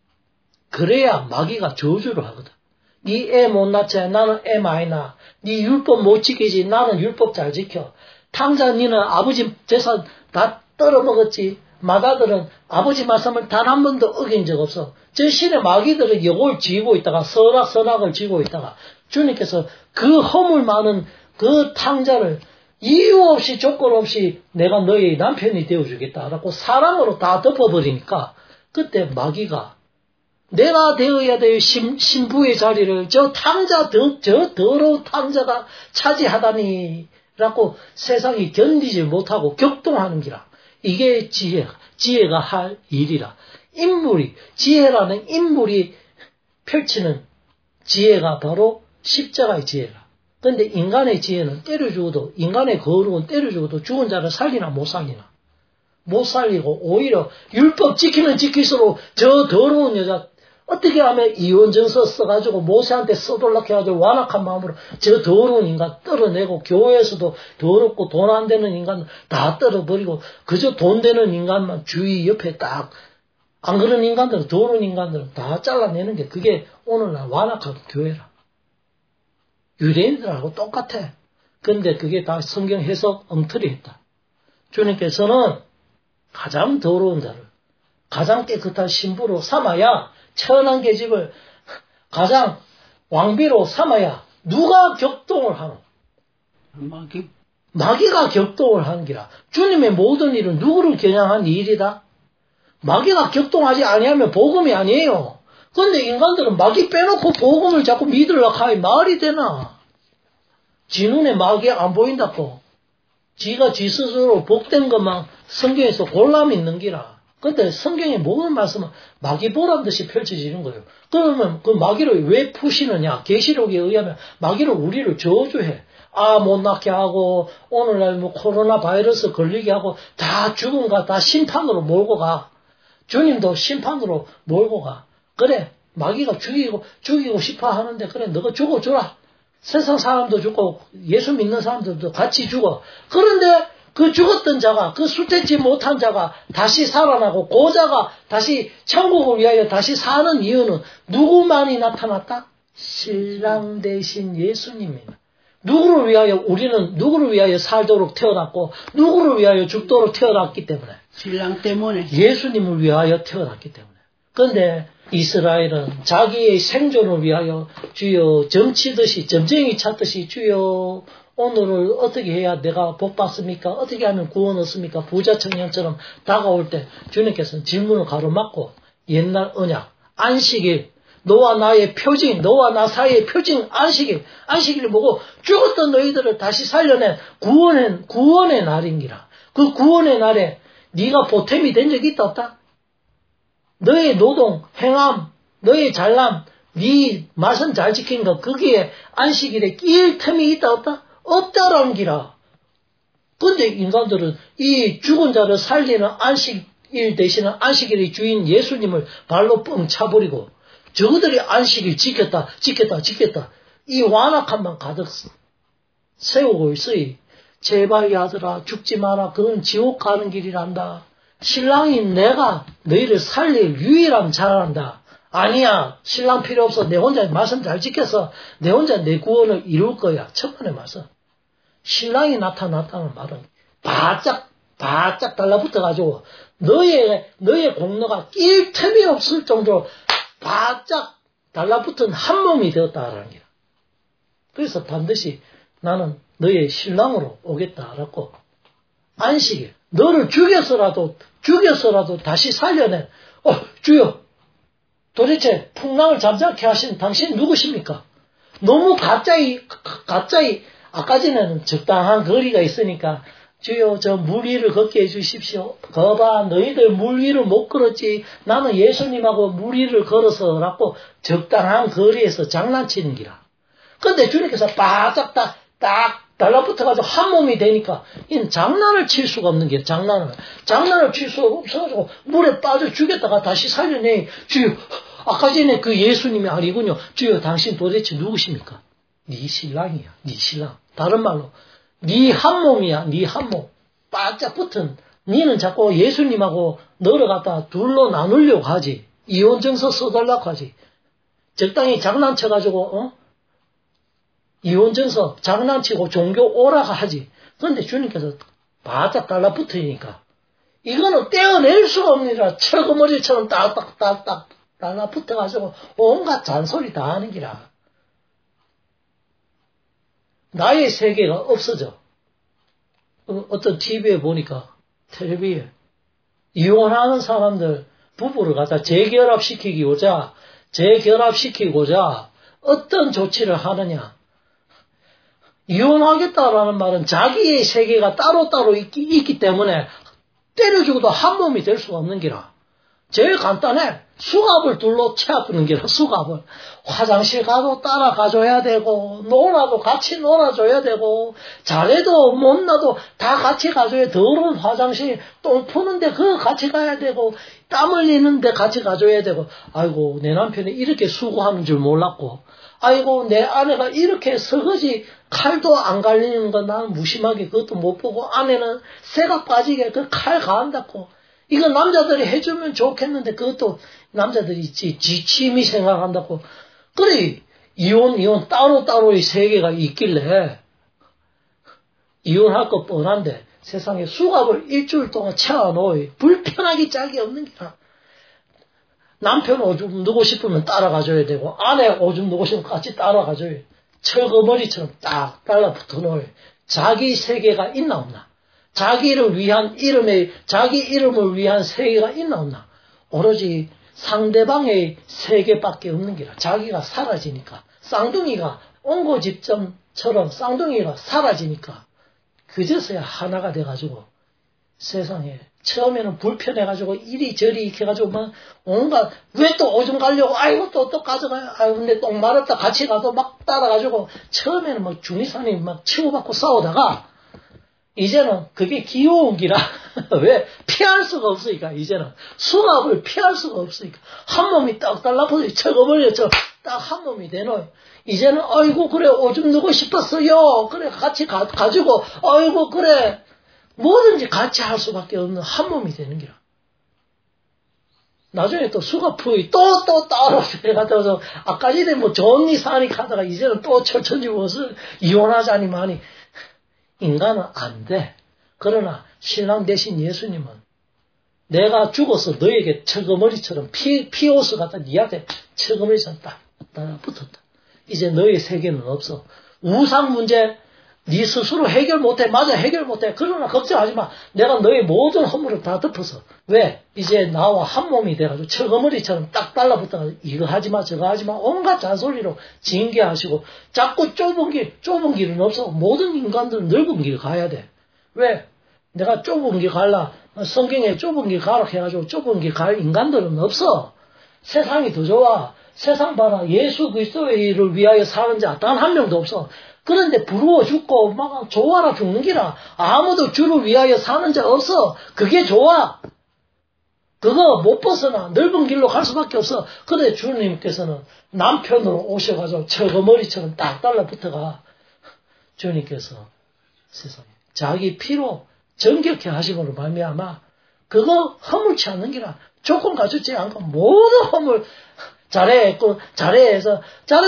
그래야 마귀가 저주를 하거든. 네 애 못 낳지 나는 애 많이 낳아. 네 율법 못 지키지 나는 율법 잘 지켜. 탕자 니는 아버지 재산 다 떨어먹었지. 맏아들은 아버지 말씀을 단 한 번도 어긴 적 없어. 저 신의 마귀들은 욕을 지고 있다가 선악을 지고 있다가 주님께서 그 허물 많은 그 탕자를 이유 없이 조건 없이 내가 너의 남편이 되어주겠다라고 사랑으로 다 덮어버리니까 그때 마귀가 내가 되어야 될 신부의 자리를 저 더러운 탕자가 차지하다니라고 세상이 견디지 못하고 격동하는 기라. 이게 지혜가 할 일이라. 지혜라는 인물이 펼치는 지혜가 바로 십자가의 지혜라. 그런데 인간의 지혜는 때려 죽어도, 인간의 거룩은 때려 죽어도 죽은 자를 살리나 못 살리나. 못 살리고 오히려 율법 지키면 지킬수록 저 더러운 여자 어떻게 하면 이혼증서 써가지고 모세한테 써돌락해 가지고 완악한 마음으로 저 더러운 인간 떨어내고 교회에서도 더럽고 돈 안 되는 인간 다 떨어버리고 그저 돈 되는 인간만 주위 옆에 딱 안 그런 인간들은 더러운 인간들은 다 잘라내는 게 그게 오늘날 완악한 교회라. 유대인들하고 똑같아. 근데 그게 다 성경 해석 엉터리 했다. 주님께서는 가장 더러운 자를 가장 깨끗한 신부로 삼아야 천한 계집을 가장 왕비로 삼아야 누가 격동을 하노? 마귀가 격동을 하는 기라. 주님의 모든 일은 누구를 겨냥한 일이다? 마귀가 격동하지 아니하면 복음이 아니에요. 그런데 인간들은 마귀 빼놓고 복음을 자꾸 믿으려고 하니 말이 되나? 지 눈에 마귀 안 보인다고. 지가 지 스스로 복된 것만 성경에서 골라 믿는 기라. 근데 성경의 모든 말씀은 마귀 보란 듯이 펼쳐지는 거예요. 그러면 그 마귀를 왜 푸시느냐? 계시록에 의하면 마귀를 우리를 저주해. 못 낳게 하고 오늘날 코로나 바이러스 걸리게 하고 다 죽음과 다 심판으로 몰고 가. 주님도 심판으로 몰고 가. 그래 마귀가 죽이고 싶어 하는데 그래 너가 죽어주라. 세상 사람도 죽고 예수 믿는 사람들도 같이 죽어. 그런데 그 죽었던 자가 그 수태치 못한 자가 다시 살아나고 그 자가 다시 천국을 위하여 다시 사는 이유는 누구만이 나타났다? 신랑 대신 예수님입니다. 우리는 누구를 위하여 살도록 태어났고 누구를 위하여 죽도록 태어났기 때문에 신랑 때문에 예수님을 위하여 태어났기 때문에. 그런데 이스라엘은 자기의 생존을 위하여 주여 점치듯이 점쟁이 찾듯이 주여 오늘을 어떻게 해야 내가 복 받습니까? 어떻게 하면 구원 얻습니까? 부자 청년처럼 다가올 때 주님께서는 질문을 가로막고 옛날 언약 안식일 너와 나의 표징 너와 나 사이의 표징 안식일을 보고 죽었던 너희들을 다시 살려낸 구원의 날인기라. 그 구원의 날에 네가 보탬이 된 적이 있다 없다? 너의 노동 행함 너의 잘남 네 말씀 잘 지킨 거 거기에 안식일에 끼일 틈이 있다 없다? 없다라는 기라. 근데 인간들은 이 죽은 자를 살리는 안식일 대신에 안식일의 주인 예수님을 발로 뻥 차버리고 저들이 안식일 지켰다. 이 완악함만 가득 세우고 있으니 제발 야들아 죽지 마라. 그건 지옥 가는 길이란다. 신랑이 내가 너희를 살릴 유일한 자란다. 아니야. 신랑 필요 없어. 내 혼자 말씀 잘 지켜서 내 혼자 내 구원을 이룰 거야. 첫 번째 말씀. 신랑이 나타났다는 말은 바짝 달라붙어가지고 너의 공로가 낄 틈이 없을 정도로 바짝 달라붙은 한 몸이 되었다라는 거야. 그래서 반드시 나는 너의 신랑으로 오겠다라고 안식일 너를 죽여서라도 다시 살려낸 주여 도대체 풍랑을 잠잠케 하신 당신 누구십니까? 너무 가짜이 아까 전에는 적당한 거리가 있으니까 주여 저 물 위를 걷게 해주십시오. 거봐 너희들 물 위를 못 걸었지 나는 예수님하고 물 위를 걸어서라고 적당한 거리에서 장난치는 기라. 근데 주님께서 바짝 딱 달라붙어가지고 한 몸이 되니까 이는 장난을 칠 수가 없는 게 장난을 칠 수가 없어가지고 물에 빠져 죽였다가 다시 살려내. 주여 아까 전에 그 예수님이 아니군요. 주여 당신 도대체 누구십니까? 네 신랑이야. 네 신랑. 다른 말로 네 한 몸이야. 네 한 몸. 바짝 붙은 니는 자꾸 예수님하고 너를 갖다 둘로 나누려고 하지. 이혼증서 써달라고 하지. 적당히 장난쳐가지고 이혼증서 장난치고 종교 오라고 하지. 그런데 주님께서 바짝 달라붙으니까 이거는 떼어낼 수가 없느니라. 철거머리처럼 딱딱딱딱 달라붙어가지고 온갖 잔소리 다 하는 기라. 나의 세계가 없어져. 어떤 TV에 보니까 텔레비에 이혼하는 사람들 부부를 갖다 재결합시키고자 어떤 조치를 하느냐. 이혼하겠다라는 말은 자기의 세계가 따로따로 있기 때문에 때려주고도 한 몸이 될 수가 없는 기라. 제일 간단해. 수갑을 둘러 채우는 게라. 수갑을 화장실 가도 따라가줘야 되고 놀아도 같이 놀아줘야 되고 잘해도 못나도 다 같이 가줘야 더러운 화장실 똥 푸는데 그거 같이 가야 되고 땀 흘리는데 같이 가줘야 되고 아이고 내 남편이 이렇게 수고하는 줄 몰랐고 아이고 내 아내가 이렇게 설거지 칼도 안 갈리는 거 나는 무심하게 그것도 못 보고 아내는 새가 빠지게 그 칼 가한다고 이거 남자들이 해주면 좋겠는데 그것도 남자들이 지침이 생각한다고. 그래 이혼 따로따로의 세계가 있길래 이혼할 것 뻔한데 세상에 수갑을 일주일 동안 채워놓으니 불편하기 짝이 없는 게라. 남편 오줌 누고 싶으면 따라가줘야 되고 아내 오줌 누고 싶으면 같이 따라가줘야 돼. 철거머리처럼 딱 달라붙어 놓을 자기 세계가 있나 없나? 자기를 위한 자기 이름을 위한 세계가 있나 없나? 오로지 상대방의 세계밖에 없는 게라. 자기가 사라지니까 쌍둥이가 옹고집점처럼 쌍둥이가 사라지니까 그제서야 하나가 돼가지고 세상에 처음에는 불편해가지고 이리저리 이렇게 해가지고 막 온갖 왜 또 오줌 가려고 아이고 또 가져가요. 아이고 근데 똥 마렵다 같이 가도 막 따라가지고 처음에는 막 중이산이 막 치고받고 싸우다가 이제는 그게 귀여운 기라. 왜? 피할 수가 없으니까 이제는 수갑을 피할 수가 없으니까 한 몸이 딱 달라붙어 철거버렸죠. 딱 한 몸이 되노. 이제는 아이고 그래 오줌 누고 싶었어요. 그래 같이 가지고 아이고 그래 뭐든지 같이 할 수밖에 없는 한 몸이 되는 거야. 나중에 또 수갑푸이 또 따로 해가지고 아까 전에 뭐 좋은 일 사니 하다가 이제는 또 철천지 무엇을 이혼하자니만이 인간은 안 돼. 그러나 신랑 대신 예수님은 내가 죽어서 너에게 철거머리처럼 피옷을 갖다 니한테 철거머리처럼 딱 붙었다. 이제 너의 세계는 없어. 우상 문제 네 스스로 해결 못해. 맞아 해결 못해. 그러나 걱정하지 마. 내가 너의 모든 허물을 다 덮어서. 왜? 이제 나와 한 몸이 돼가지고 철거머리처럼 딱 달라붙어가지고 이거 하지마 저거 하지마 온갖 잔소리로 징계하시고 자꾸 좁은 길은 없어. 모든 인간들은 넓은 길 가야 돼. 왜? 내가 좁은 길 갈라. 성경에 좁은 길 가라 해가지고 좁은 길 갈 인간들은 없어. 세상이 더 좋아. 세상 봐라. 예수 그리스도를 위하여 사는 자 단 한 명도 없어. 그런데 부러워 죽고 막 좋아라 죽는 기라. 아무도 주를 위하여 사는 자 없어. 그게 좋아. 그거 못 벗어나. 넓은 길로 갈 수밖에 없어. 그런데 주님께서는 남편으로 오셔가지고 철거머리처럼 딱 달라붙어가 주님께서 세상에 자기 피로 정결케 하심으로 말미암아 그거 허물치 않는 기라. 조건 갖추지 않고 모든 허물 잘했고 해서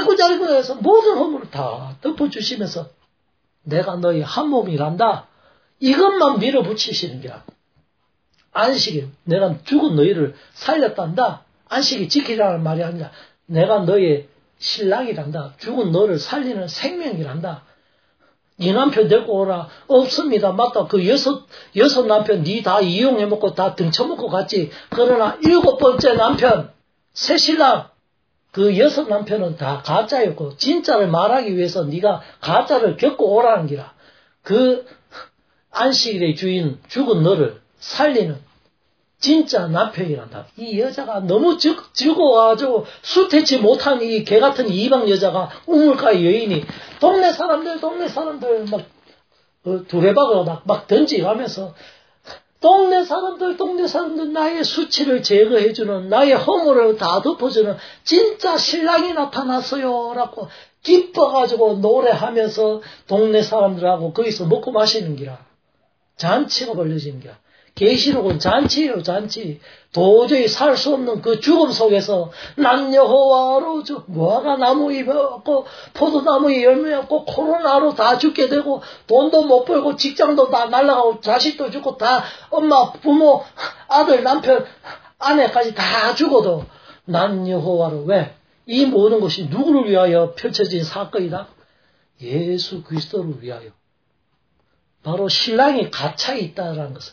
모든 허물을 다 덮어주시면서 내가 너희 한 몸이란다. 이것만 밀어붙이시는 거야. 안식일, 내가 죽은 너희를 살렸단다. 안식일 지키라는 말이 아니라 내가 너의 신랑이란다. 죽은 너를 살리는 생명이란다. 네 남편 데리고 오라. 없습니다. 맞다. 그 여섯 남편 네 다 이용해먹고 다 등쳐먹고 갔지. 그러나 7번째 남편 새 신랑 그 6 남편은 다 가짜였고 진짜를 말하기 위해서 네가 가짜를 겪고 오라는 기라. 그 안식일의 주인 죽은 너를 살리는 진짜 남편이란다. 이 여자가 너무 죽어가지고 수태치 못한 이 개같은 이방 여자가 우물가의 여인이 동네 사람들 막 두레박으로 막 던지가면서 동네 사람들 나의 수치를 제거해주는 나의 허물을 다 덮어주는 진짜 신랑이 나타났어요 라고 기뻐가지고 노래하면서 동네 사람들하고 거기서 먹고 마시는 기라. 잔치가 벌어지는 기라. 계시록은 잔치예요. 잔치. 도저히 살 수 없는 그 죽음 속에서 난 여호와로 무화과 나무 잎이었고 포도나무에 열매였고 코로나로 다 죽게 되고 돈도 못 벌고 직장도 다 날아가고 자식도 죽고 다 엄마 부모 아들 남편 아내까지 다 죽어도 난 여호와로. 왜? 이 모든 것이 누구를 위하여 펼쳐진 사건이다? 예수 그리스도를 위하여. 바로 신랑이 갇혀 있다라는 것을.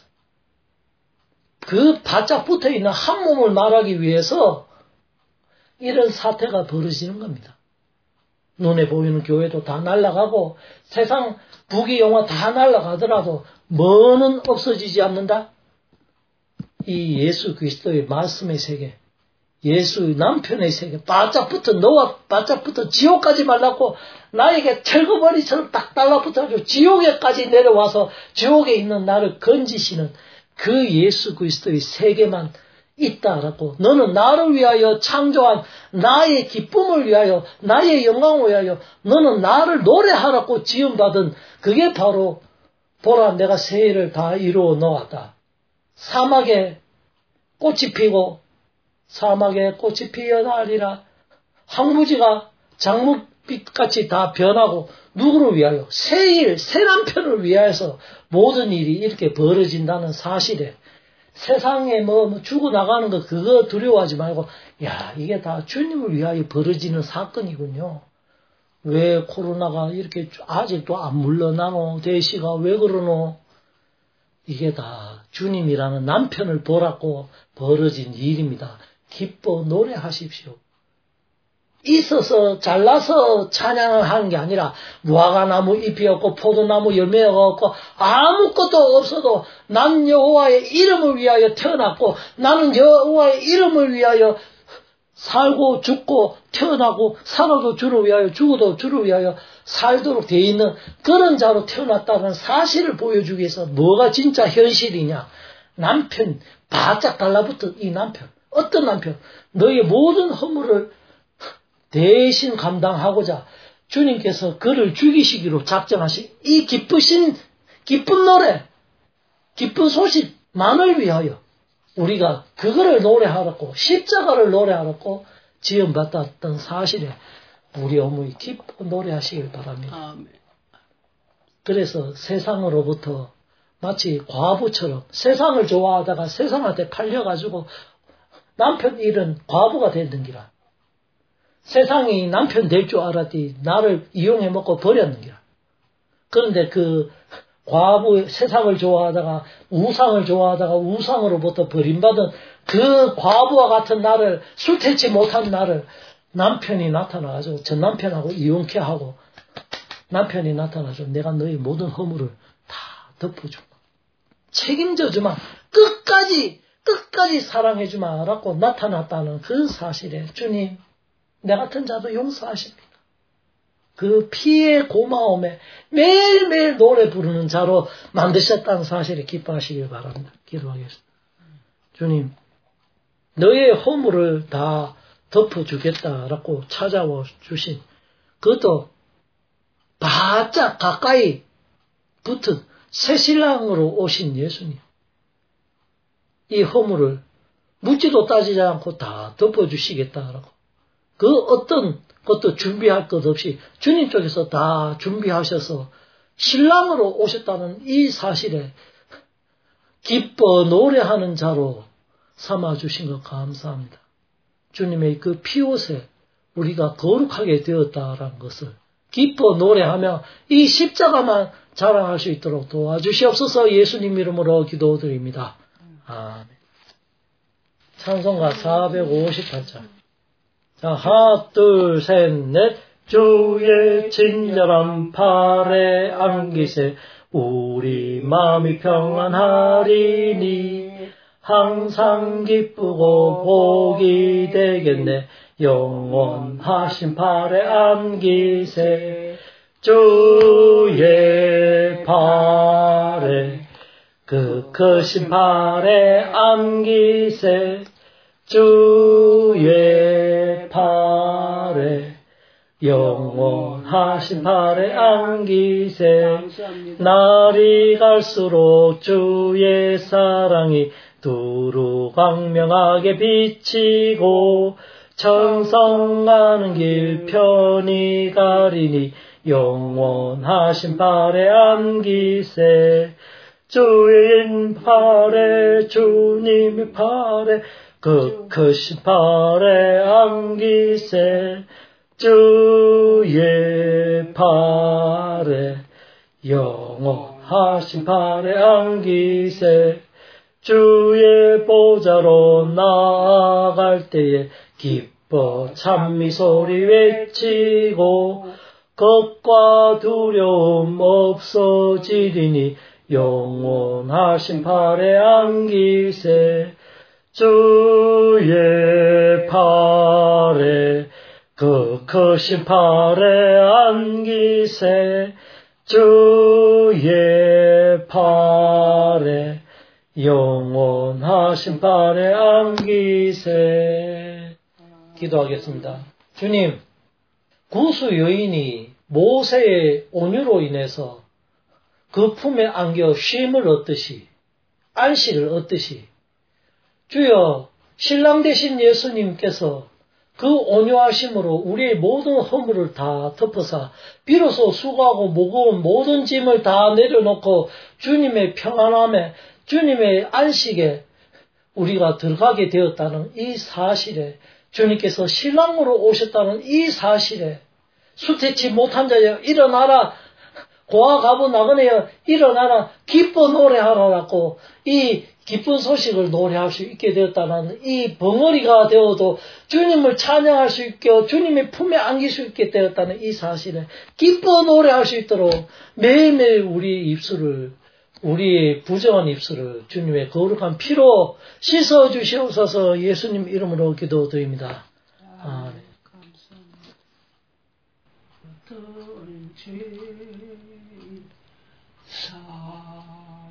그 바짝 붙어있는 한 몸을 말하기 위해서 이런 사태가 벌어지는 겁니다. 눈에 보이는 교회도 다 날아가고 세상 부귀영화 다 날아가더라도 뭐는 없어지지 않는다? 이 예수 그리스도의 말씀의 세계, 예수 남편의 세계, 바짝 붙어 너와 바짝 붙어 지옥까지 말랐고 나에게 철거머리처럼 딱 달라붙어가지고 지옥에까지 내려와서 지옥에 있는 나를 건지시는 그 예수 그리스도의 세계만 있다라고. 너는 나를 위하여 창조한 나의 기쁨을 위하여 나의 영광을 위하여 너는 나를 노래하라고 지음받은 그게 바로 보라 내가 새해를 다 이루어 놓았다. 사막에 꽃이 피고 사막에 꽃이 피어나리라. 황무지가 빛같이 다 변하고 누구를 위하여? 새 남편을 위하여서 모든 일이 이렇게 벌어진다는 사실에 세상에 뭐 죽어나가는 거 그거 두려워하지 말고 야 이게 다 주님을 위하여 벌어지는 사건이군요. 왜 코로나가 이렇게 아직도 안 물러나노? 대시가 왜 그러노? 이게 다 주님이라는 남편을 보라고 벌어진 일입니다. 기뻐 노래하십시오. 있어서 잘나서 찬양을 하는 게 아니라 무화과나무 잎이 없고 포도나무 열매가 없고 아무것도 없어도 난 여호와의 이름을 위하여 태어났고 나는 여호와의 이름을 위하여 살고 죽고 태어나고 살아도 주를 위하여 죽어도 주를 위하여 살도록 되어 있는 그런 자로 태어났다는 사실을 보여주기 위해서 뭐가 진짜 현실이냐. 남편 바짝 달라붙은 이 남편. 어떤 남편? 너의 모든 허물을 대신 감당하고자 주님께서 그를 죽이시기로 작정하신 이 기쁜 노래, 기쁜 소식만을 위하여 우리가 그거를 노래하라고 십자가를 노래하라고 지음받았던 사실에 우리 어머니 기뻐 노래하시길 바랍니다. 아멘. 그래서 세상으로부터 마치 과부처럼 세상을 좋아하다가 세상한테 팔려가지고 남편 잃은 과부가 됐는기라. 세상이 남편 될 줄 알았더니 나를 이용해 먹고 버렸는기라. 그런데 그 과부 세상을 좋아하다가 우상을 좋아하다가 우상으로부터 버림받은 그 과부와 같은 나를 술퇴치 못한 나를 남편이 나타나가지고 전 남편하고 이혼케 하고 남편이 나타나서 내가 너의 모든 허물을 다 덮어주마. 책임져주마. 끝까지 사랑해주마라고 나타났다는 그 사실에 주님 내 같은 자도 용서하십니다. 그 피의 고마움에 매일매일 노래 부르는 자로 만드셨다는 사실에 기뻐하시길 바랍니다. 기도하겠습니다. 주님 너의 허물을 다 덮어주겠다라고 찾아와 주신 그것도 바짝 가까이 붙은 새신랑으로 오신 예수님. 이 허물을 묻지도 따지지 않고 다 덮어주시겠다라고. 그 어떤 것도 준비할 것 없이 주님 쪽에서 다 준비하셔서 신랑으로 오셨다는 이 사실에 기뻐 노래하는 자로 삼아주신 것 감사합니다. 주님의 그 피옷에 우리가 거룩하게 되었다라는 것을 기뻐 노래하며 이 십자가만 자랑할 수 있도록 도와주시옵소서. 예수님 이름으로 기도드립니다. 아멘. 찬송가 458장. 자, 하나, 둘, 셋, 넷. 주의 친절한 팔에 안기세 우리 마음이 평안하리니 항상 기쁘고 복이 되겠네. 영원하신 팔에 안기세 주의 팔에 그 크신 팔에 안기세 주의 팔에 영원하신 팔에 안기세. 날이 갈수록 주의 사랑이 두루 광명하게 비치고 천성가는 길 편히 가리니 영원하신 팔에 안기세 주인 팔에 주님의 팔에 그 크신 팔에 안기세 주의 팔에 영원하신 팔에 안기세 주의 보좌로 나아갈 때에 기뻐 찬미 소리 외치고 겁과 두려움 없어지리니 영원하신 팔에 안기세 주의 팔에 그 크신 팔에 안기세 주의 팔에 영원하신 팔에 안기세. 기도하겠습니다. 주님, 구수 여인이 모세의 온유로 인해서 그 품에 안겨 쉼을 얻듯이 안식을 얻듯이 주여 신랑 되신 예수님께서 그 온유하심으로 우리의 모든 허물을 다 덮어서 비로소 수고하고 무거운 모든 짐을 다 내려놓고 주님의 평안함에 주님의 안식에 우리가 들어가게 되었다는 이 사실에 주님께서 신랑으로 오셨다는 이 사실에 수태치 못한 자여 일어나라 고아 가부 나그네여 일어나라 기뻐 노래하라라고 이 기쁜 소식을 노래할 수 있게 되었다는 이 벙어리가 되어도 주님을 찬양할 수 있게 주님의 품에 안길 수 있게 되었다는 이 사실에 기뻐 노래할 수 있도록 매일매일 우리 입술을 우리의 부정한 입술을 주님의 거룩한 피로 씻어주시옵소서. 예수님 이름으로 기도드립니다. 아멘. 감사합니다.